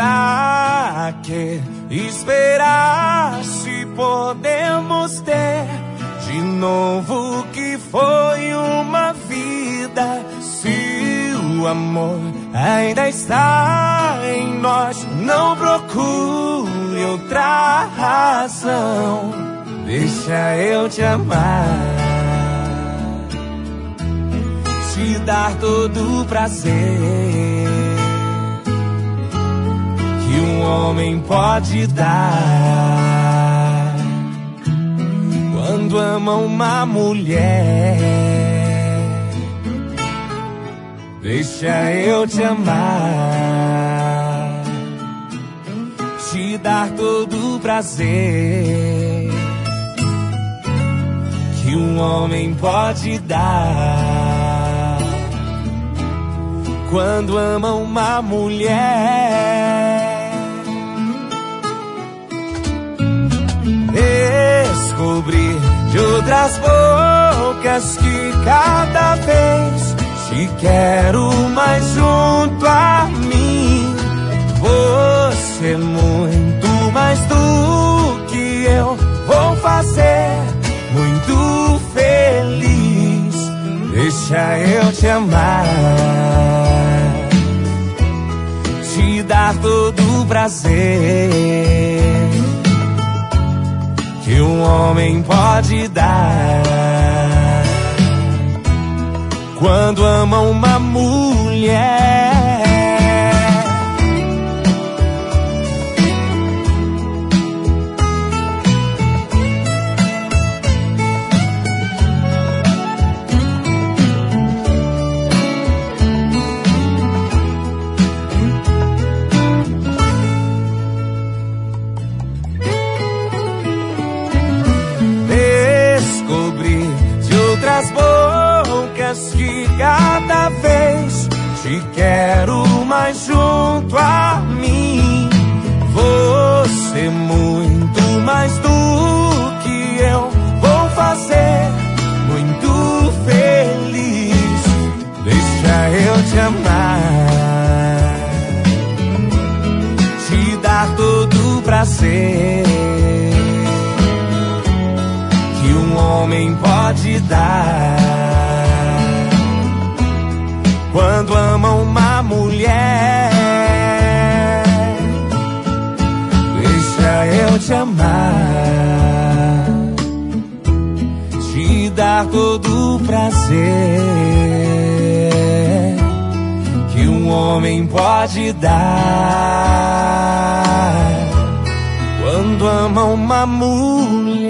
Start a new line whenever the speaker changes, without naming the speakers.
Pra que esperar se podemos ter de novo o que foi uma vida? Se o amor ainda está em nós, não procure outra razão. Deixa eu te amar, te dar todo o prazer que um homem pode dar quando ama uma mulher. Deixa eu te amar, te dar todo o prazer que um homem pode dar quando ama uma mulher. Descobrir de outras bocas que cada vez te quero mais junto a mim. Você muito mais do que eu vou fazer muito feliz. Deixa eu te amar, te dar todo o prazer que um homem pode dar quando ama uma mulher. As bocas que cada vez te quero mais junto a mim. Você muito mais do que eu vou fazer muito feliz. Deixa eu te amar, te dar todo o prazer que um homem pode dar quando ama uma mulher. Deixa eu te amar, te dar todo o prazer que um homem pode dar quando ama uma mulher.